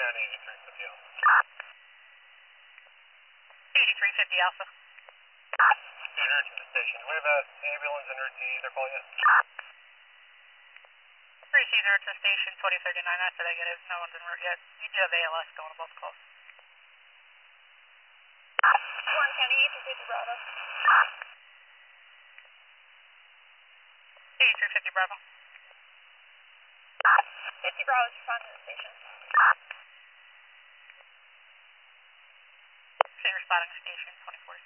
County 8350 Alpha. 8350 Alpha. Speed route to the station. Do we have an ambulance en route to either call yet? Received route to the station, 2039. After I get it, no one's en route yet. You do have ALS going to both calls. Warren County 8350 Bravo. 8350 Bravo. 50 Bravo is responding to the station. See responding to station, 2040.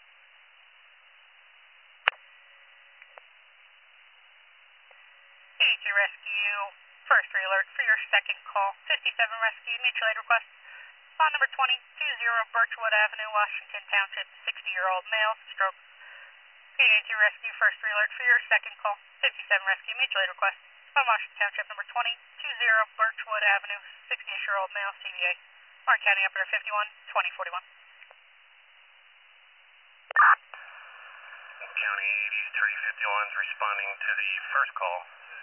82 Rescue, first alert for your second call. 57 Rescue, mutual aid request. On number 2020 Birchwood Avenue, Washington Township, 60-year-old male, stroke. 82 Rescue, first alert for your second call. 57 Rescue, mutual aid request. On Washington Township, number 2020 Birchwood Avenue, 60-year-old male, CVA. Warren County Operator 51, 2041. County 8351 is responding to the first call.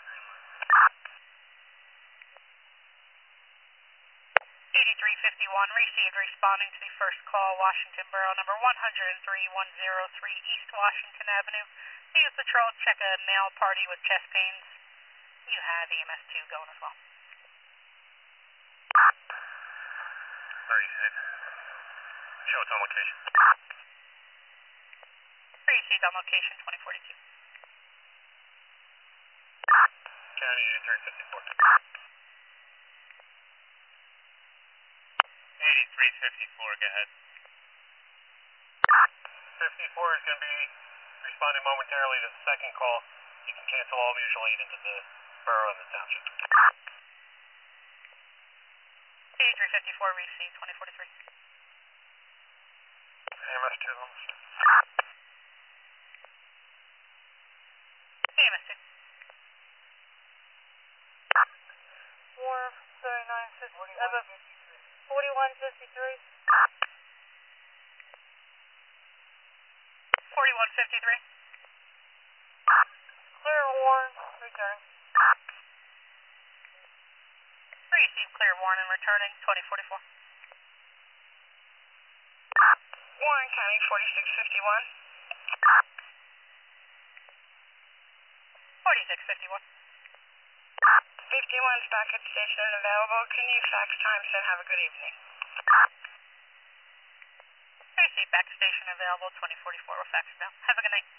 8351 received responding to the first call, Washington Borough number 103-103 East Washington Avenue. News Patrol, check a male party with chest pains. You have EMS 2 going as well. Received. Show it's on location. Received on location, 2042. County 8354. 8354, go ahead. 54 is going to be responding momentarily to the second call. You can cancel all mutual aid into the borough and the township. 8354 received, 2043. AMS 2 almost. EMS 2. Warren 3950, 4153. 4153. Clear Warren, return. Received clear Warren and returning, 2044. Warren County 4651. 4651. 51's back at the station and available. Can you fax time and have a good evening? Received back station available, 2044. We'll fax now. Have a good night.